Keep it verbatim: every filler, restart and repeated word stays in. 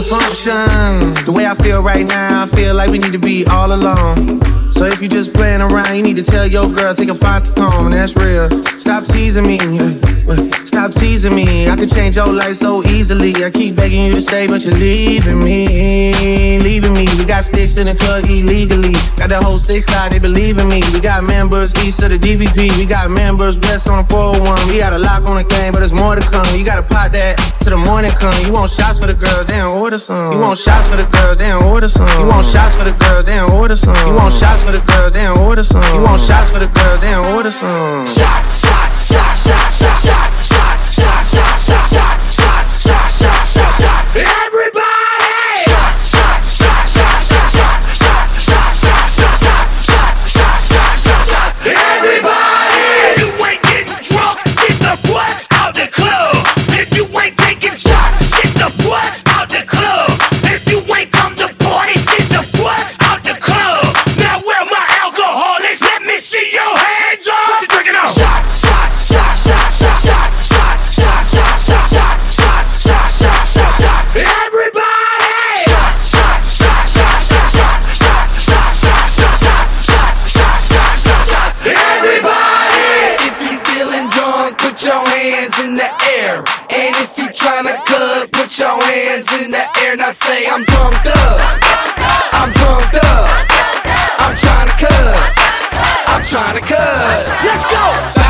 the function. The way I feel right now, I feel like we need to be all alone. So if you just playing around, you need to tell your girl, take a fine home, and that's real. Stop teasing me, stop teasing me. I can change your life so easily. I keep begging you to stay, but you're leaving me, leaving me. We got sticks in the club illegally. Got the whole six side, they believe in me. We got members east of the D V P. We got members west on the four oh one. We got a lock on the game, but there's more to come. You gotta pot that till the morning come. You want shots for the girls, then order some. You want shots for the girls, then order some. You want shots for the girls, then order some. You want shots for the girls, then order some. You want shots for the girls, then order some. Shots, shots, shots, shots, shots, shots, shots, shots, shots, shots, shots, shots, shots, shots, shots, shots. Everybody! Shots, shots, shots, shots, shots, shots, shots, shots, shots, shots, shots, shots, shots, shots, shots, shots. Everybody! If you ain't getting drunk, get the butts out the club. If you ain't taking shots, get the butts out the club. If you ain't come to party, get the butts out the club. Now where my alcoholics? Let me see your hands up. What you drinking on? Shots, shots, shots, shots, shots, shots, shots, shots, shots, shots, shots, shots, shots, shots, shots, shots. Everybody! Shots, shots, shots, shots, shots, shots, shots, shots, shots, shots, shots, shots, shots, shots, shots. Everybody! If you feeling drunk, put your hands in the air. And if you tryna cut, put your hands in the air. Now say I'm drunk up, I'm drunk up, I'm tryna cut, I'm tryna cut. Let's go!